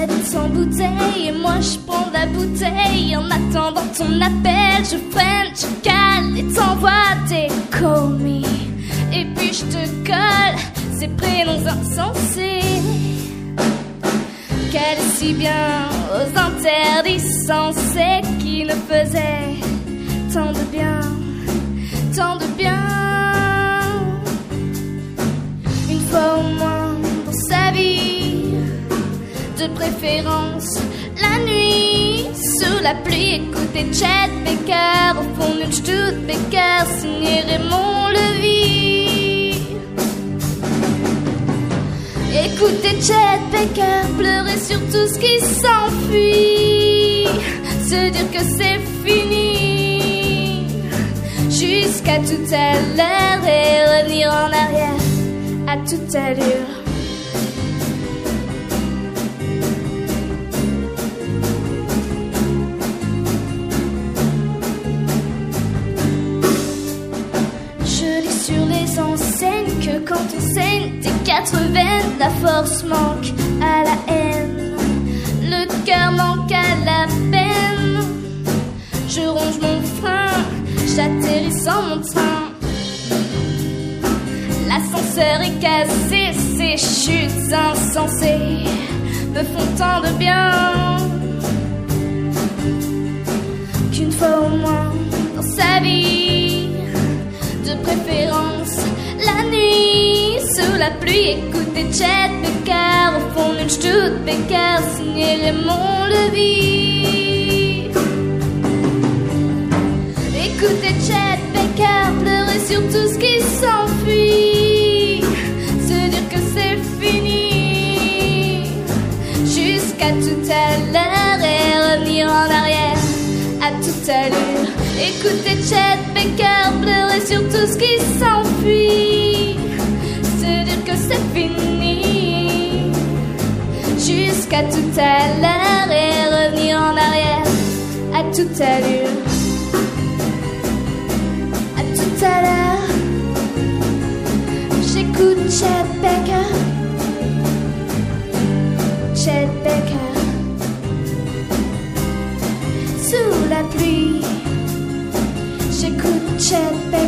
habite sans bouteille et moi je prends la bouteille. En attendant ton appel, je freine, je cale et t'envoie tes call me. Et puis je te colle ces prénoms insensés qu'elle est si bien aux interdits sensés qui ne faisaient tant de bien, tant de bien. Une fois au moins dans sa vie, de préférence la nuit, sous la pluie, écouter Chet Baker au fond d'une Studebaker, signé Raymond Levy. Écouter Chet Baker pleurer sur tout ce qui s'enfuit, se dire que c'est fini, jusqu'à tout à l'heure et revenir en arrière à toute allure. Sur les enseignes que quand on saigne tes 4 veines, la force manque à la haine, le cœur manque à la peine. Je ronge mon frein, j'atterris sans mon train. L'ascenseur est cassé, ces chutes insensées me font tant de bien qu'une fois au moins dans sa vie, de préférence la nuit, sous la pluie, écouter Chet Baker au fond d'une Studebaker, signé Raymond Levy. Écouter Chet Baker pleurer sur tout ce qui s'enfuit, se dire que c'est fini, jusqu'à tout à l'heure et revenir en arrière à toute allure. Écouter Chet Baker pleurer sur tout ce qui s'enfuit, se dire que c'est fini, jusqu'à tout à l'heure et revenir en arrière à toute allure. À tout à l'heure, j'écoute Chet Baker, Chet Baker, sous la pluie. J'écoute Chet Baker.